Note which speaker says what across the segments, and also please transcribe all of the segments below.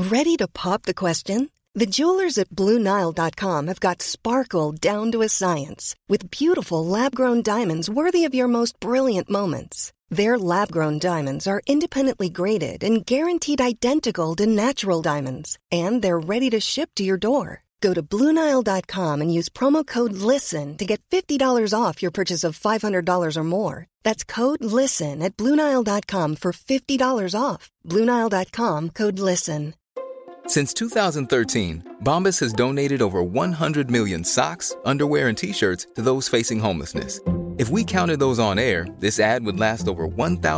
Speaker 1: Ready to pop the question? The jewelers at BlueNile.com have got sparkle down to a science with beautiful lab-grown diamonds worthy of your most brilliant moments. Their lab-grown diamonds are independently graded and guaranteed identical to natural diamonds, and they're ready to ship to your door. Go to BlueNile.com and use promo code LISTEN to get $50 off your purchase of $500 or more. That's code LISTEN at BlueNile.com for $50 off. BlueNile.com, code LISTEN.
Speaker 2: Since 2013, Bombas has donated over 100 million socks, underwear, and T-shirts to those facing homelessness. If we counted those on air, this ad would last over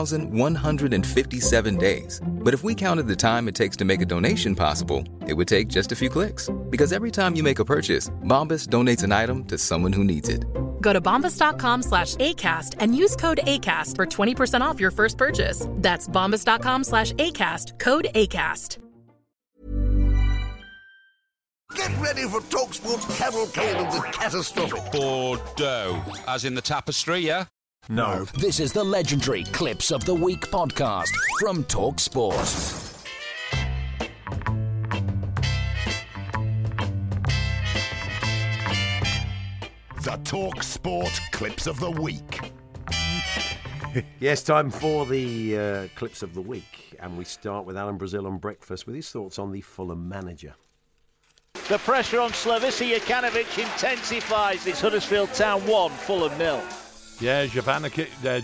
Speaker 2: 1,157 days. But if we counted the time it takes to make a donation possible, it would take just a few clicks. Because every time you make a purchase, Bombas donates an item to someone who needs it.
Speaker 3: Go to bombas.com/ACAST and use code ACAST for 20% off your first purchase. That's bombas.com/ACAST, code ACAST.
Speaker 4: Get ready for TalkSport's cavalcade of the catastrophic.
Speaker 5: Bordeaux, as in the tapestry, yeah?
Speaker 4: No.
Speaker 6: This is the legendary Clips of the Week podcast from TalkSport.
Speaker 4: The TalkSport Clips of the Week.
Speaker 7: Yes, time for the Clips of the Week. And we start with Alan Brazil on breakfast with his thoughts on the Fulham manager.
Speaker 8: The pressure on Slavisa Jokanovic intensifies. It's Huddersfield Town 1, Fulham 0.
Speaker 9: Yeah, Jokanovic,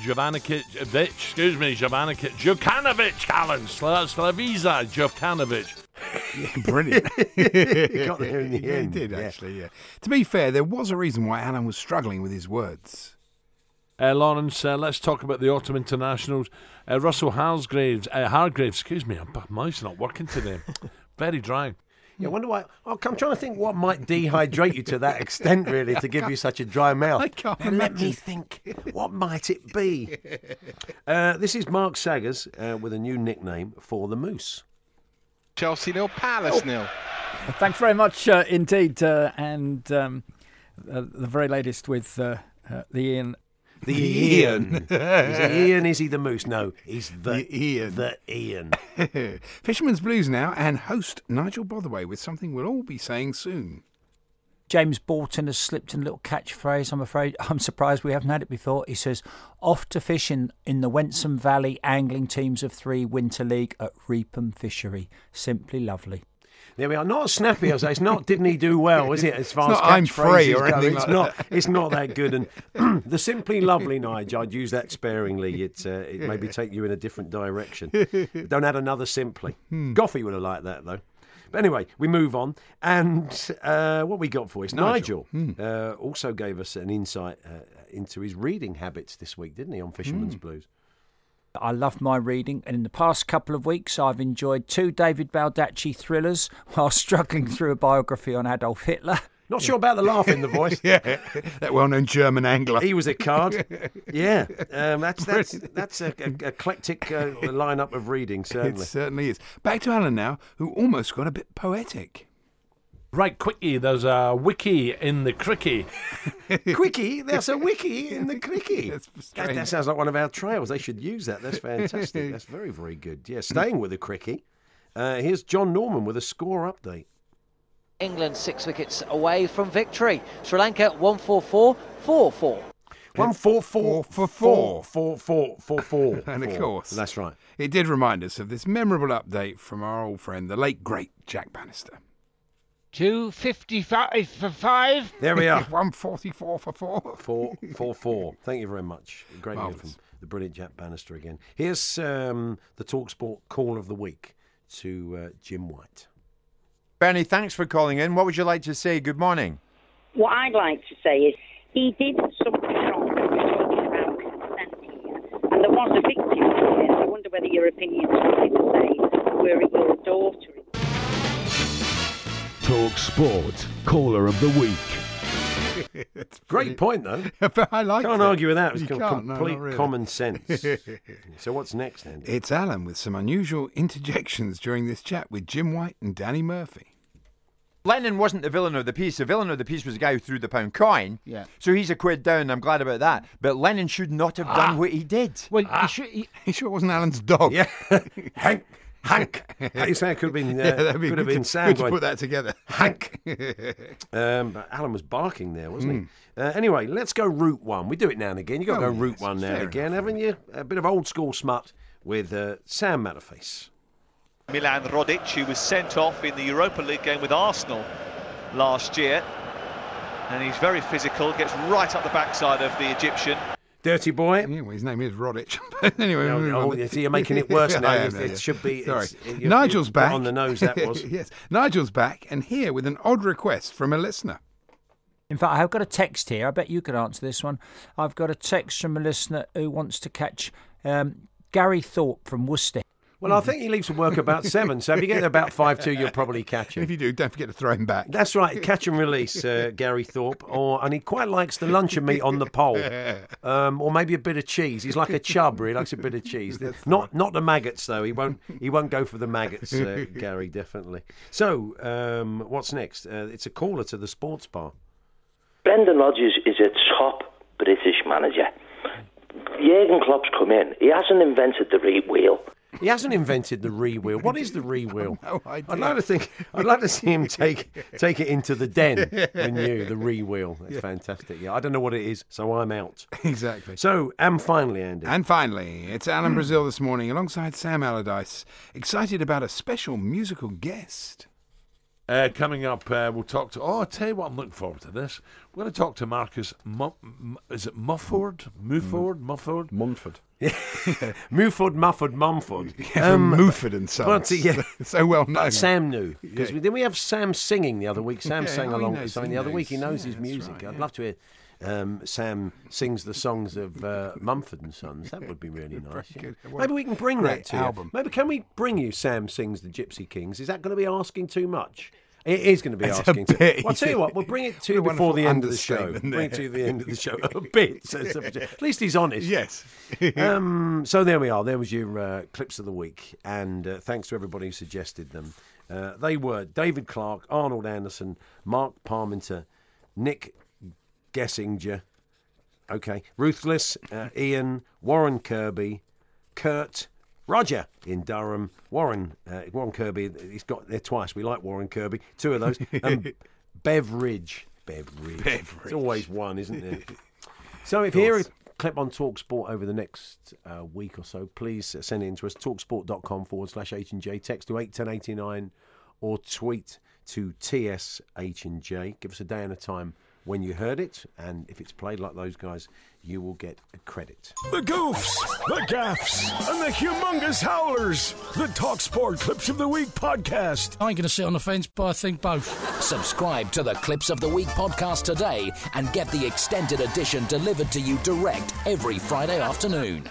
Speaker 9: Alan. Slavisa Jokanovic.
Speaker 10: Yeah, brilliant.
Speaker 7: You got there in the end.
Speaker 10: He did, actually, yeah. To be fair, there was a reason why Alan was struggling with his words.
Speaker 9: Lawrence, let's talk about the autumn internationals. Russell Hargraves, excuse me, my mouth's not working today. Very dry.
Speaker 7: Yeah, I wonder why. I'm trying to think what might dehydrate you to that extent, really, to give you such a dry mouth.
Speaker 10: I can't
Speaker 7: Let
Speaker 10: imagine.
Speaker 7: me think. What might it be? This is Mark Saggers with a new nickname for the Moose.
Speaker 5: Chelsea 0, Palace 0.
Speaker 11: Thanks very much indeed. And the very latest with the Ian.
Speaker 7: The Ian. Is he Ian? Is he the Moose? No, he's the
Speaker 10: Ian.
Speaker 7: The Ian.
Speaker 10: Fisherman's Blues now, and host Nigel Botherway with something we'll all be saying soon.
Speaker 11: James Bolton has slipped in a little catchphrase, I'm afraid. I'm surprised we haven't had it before. He says, off to fishing in the Wensum Valley Angling Teams of 3 Winter League at Reepham Fishery. Simply lovely.
Speaker 7: There we are. Not as snappy as it's not. Didn't he do well? Is it? As far
Speaker 10: It's
Speaker 7: as
Speaker 10: not I'm free
Speaker 7: catchphrases
Speaker 10: or
Speaker 7: go,
Speaker 10: anything
Speaker 7: it's
Speaker 10: like
Speaker 7: not.
Speaker 10: that.
Speaker 7: It's not that good. And the simply lovely, Nigel. I'd use that sparingly. It maybe take you in a different direction. Don't add another simply. Goffey would have liked that though. But anyway, we move on. And what we got for us, Nigel also gave us an insight into his reading habits this week, didn't he? On Fisherman's Blues.
Speaker 11: I love my reading, and in the past couple of weeks I've enjoyed 2 David Baldacci thrillers while struggling through a biography on Adolf Hitler.
Speaker 7: Not sure about the laugh in the voice.
Speaker 10: Yeah, that well-known German angler.
Speaker 7: He was a card. Yeah, that's a eclectic lineup of reading, certainly.
Speaker 10: It certainly is. Back to Alan now, who almost got a bit poetic.
Speaker 9: Right, quickie, there's a wiki in the cricky.
Speaker 7: Quickie, there's a wiki in the cricky.
Speaker 10: That's
Speaker 7: That sounds like one of our trails. They should use that. That's fantastic. That's very, very good. Yeah, staying with the cricky. Here's John Norman with a score update.
Speaker 12: England 6 wickets away from victory. Sri Lanka 144, 4-4.
Speaker 7: 144 for 4.
Speaker 10: And of course,
Speaker 7: that's right.
Speaker 10: It did remind us of this memorable update from our old friend, the late great Jack Bannister.
Speaker 13: 255 for 5.
Speaker 7: There we are.
Speaker 10: 144 for 4.
Speaker 7: 4. Thank you very much. Great to hear from the brilliant Jack Bannister again. Here's the TalkSport call of the week to Jim White.
Speaker 14: Bernie, thanks for calling in. What would you like to say? Good morning.
Speaker 15: What I'd like to say is he did something wrong when we're talking about consent here, and there was a victim here. I wonder whether your opinion is something to say were it your daughter.
Speaker 16: Talk Sport, caller of the week.
Speaker 7: Great point, though.
Speaker 10: I like it.
Speaker 7: Can't argue with that. It was
Speaker 10: You can't, no,
Speaker 7: complete
Speaker 10: not really.
Speaker 7: common sense. So what's next, Andy?
Speaker 10: It's Alan with some unusual interjections during this chat with Jim White and Danny Murphy.
Speaker 14: Lennon wasn't the villain of the piece. The villain of the piece was the guy who threw the £1 coin.
Speaker 11: Yeah.
Speaker 14: So he's a quid down. I'm glad about that. But Lennon should not have done what he did.
Speaker 11: Well,
Speaker 10: You sure it wasn't Alan's dog?
Speaker 7: Yeah. Hank. How you say it could have been? Could have been Sam
Speaker 10: good to
Speaker 7: going,
Speaker 10: put that together.
Speaker 7: Hank. But Alan was barking there, wasn't he? Anyway, let's go Route 1. We do it now and again. You've got to go Route 1 now and again, haven't you? A bit of old school smut with Sam Matterface.
Speaker 13: Milan Rodic, who was sent off in the Europa League game with Arsenal last year. And he's very physical, gets right up the backside of the Egyptian.
Speaker 7: Dirty boy.
Speaker 10: Yeah, well, his name is Rodic. But anyway,
Speaker 7: so you're making it worse now.
Speaker 10: It
Speaker 7: should be.
Speaker 10: Sorry. Nigel's back.
Speaker 7: On the nose, that was.
Speaker 10: Yes. Nigel's back, and here with an odd request from a listener.
Speaker 11: In fact, I've got a text here. I bet you could answer this one. I've got a text from a listener who wants to catch Gary Thorpe from Worcester.
Speaker 7: Well, I think he leaves from work about 7, so if you get there about 5:02, you'll probably catch him.
Speaker 10: If you do, don't forget to throw him back.
Speaker 7: That's right, catch and release, Gary Thorpe. And he quite likes the luncheon meat on the pole, or maybe a bit of cheese. He's like a chub, he likes a bit of cheese. Not the maggots, though. He won't go for the maggots, Gary, definitely. So, what's next? It's a caller to the sports bar.
Speaker 17: Brendan Rodgers is a top British manager. Jurgen Klopp's come in. He hasn't invented the wheel.
Speaker 7: He hasn't invented the re-wheel. What is the re-wheel?
Speaker 10: No idea.
Speaker 7: I'd like to see him take it into the den when the re-wheel. That's fantastic. Yeah, I don't know what it is, so I'm out.
Speaker 10: Exactly.
Speaker 7: So, and finally, Andy.
Speaker 10: And finally, it's Alan Brazil this morning alongside Sam Allardyce, excited about a special musical guest.
Speaker 9: Coming up, we'll talk to... I'll tell you what, I'm looking forward to this. We're going to talk to Marcus... is it Mufford? Mufford?
Speaker 10: Mumford.
Speaker 7: Mufford, Mumford.
Speaker 10: Mumford and Sons. So well known.
Speaker 7: But Sam knew. Because didn't we have Sam singing the other week? Sam sang along with something the other week. He knows his music. Right, I'd love to hear... Sam sings the songs of Mumford and Sons. That would be really nice. Yeah. Maybe we can bring that to you. Maybe can we bring you Sam Sings the Gypsy Kings? Is that going to be asking too much? It is going to be asking too much. Well, I'll tell you what, we'll bring it to you before the end of the show. Bring it to the end of the show. A bit. At least he's honest.
Speaker 10: Yes.
Speaker 7: So there we are. There was your clips of the week. And thanks to everybody who suggested them. They were David Clark, Arnold Anderson, Mark Parmenter, Nick Gessinger, Ruthless, Ian, Warren Kirby, Kurt, Roger in Durham, Warren Kirby, he's got there twice. We like Warren Kirby, 2 of those, and Beveridge. It's always one, isn't it? So if you hear a clip on TalkSport over the next week or so, please send it in to us, talksport.com/H&J, text to 81089 or tweet to TSH&J. Give us a day and a time when you heard it, and if it's played like those guys, you will get a credit.
Speaker 16: The goofs, the gaffs, and the humongous howlers. The TalkSport Clips of the Week podcast.
Speaker 6: I ain't going to sit on the fence, but I think both. Subscribe to the Clips of the Week podcast today and get the extended edition delivered to you direct every Friday afternoon.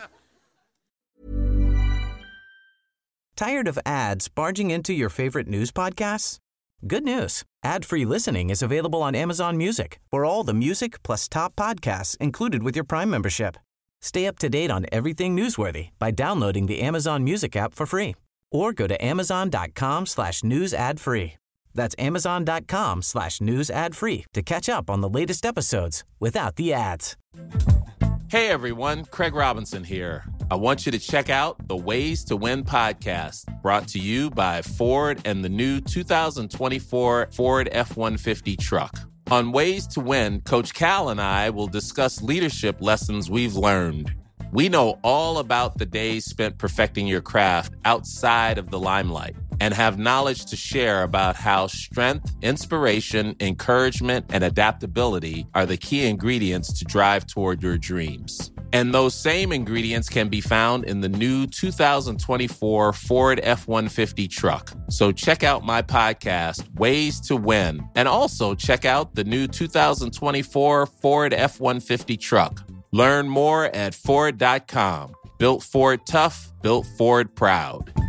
Speaker 18: Tired of ads barging into your favorite news podcasts? Good news. Ad-free listening is available on Amazon Music for all the music plus top podcasts included with your Prime membership. Stay up to date on everything newsworthy by downloading the Amazon Music app for free or go to amazon.com/news ad free. That's amazon.com/news ad free to catch up on the latest episodes without the ads.
Speaker 19: Hey everyone, Craig Robinson here. I want you to check out the Ways to Win podcast, brought to you by Ford and the new 2024 Ford F-150 truck. On Ways to Win, Coach Cal and I will discuss leadership lessons we've learned. We know all about the days spent perfecting your craft outside of the limelight and have knowledge to share about how strength, inspiration, encouragement, and adaptability are the key ingredients to drive toward your dreams. And those same ingredients can be found in the new 2024 Ford F-150 truck. So check out my podcast, Ways to Win, and also check out the new 2024 Ford F-150 truck. Learn more at Ford.com. Built Ford tough, built Ford proud.